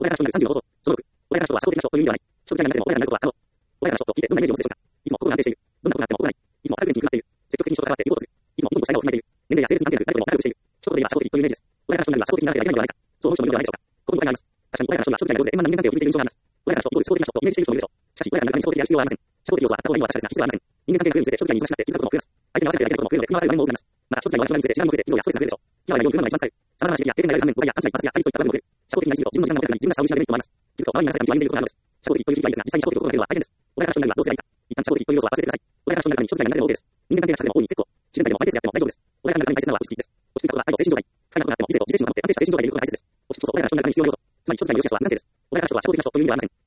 親からの35その6、親からのは社交的な人という意味ではない。人付き合いがなくても親がなることは可能。親からの人と聞いてどんなイメージを持つでしょうか。いつも心が安定している。どんなことがあっても怒らない。いつも明るく元気になっている。積極的に人と関わっていることをする。いつも日本としたいを考えている。年齢や性別に関係なく誰とも仲良くしている。一言で言えば社交的というイメージです。親からの人には社交的にならなければいけないのではないか。そう思う人もいるのではないでしょうか。ここに答えがあります。確かに親からの人には諸事態の上で円満な人間関係を築いている印象があります。親からの人イコール社交的な人とイメージしている人もいるでしょう。しかし親がなるために社交的である必要はありません。社交的要素はあった方がいいのは確かですが必要はありません。人間関係の上について諸事態に難しくなって気づくことも増えます。相手に合わせてやりたいことも増えるので組み合わせる場面も多くなります。また諸事態の割りについて違うので費用やストレスが増えるでしょう。気が悪い内容を組むのが一番使える。様々な刺激や経験が得られる反面誤解や勘違い、一発や対立といった場面も増える。社交的になりすぎると自分の時間が持てなくなり自分らしさを失うデメリットもあります。気づくと周りに話せた道を歩んでいることがあるのです。社交的という時期はいいですが、実際に社交的と心がけるのは大変です。親から人になるはどうすればいいか。一旦社交的という要素は忘れてください。親から人になるために諸事態が苦手でも OK です。人間関係がなくても大いに結構。自然体でもマイペースでやっても大丈夫です。親からの中に大切なのは落ち着きです。落ち着いたことは愛と精神状態。深いなことがあっても理性と自制心を保って安定した精神状態でいることが大切です。落ち着きこそ親からの人に必要要素。つまり諸事態によろしい人は無関係です。親からの人は社交的な人という意味ではありません。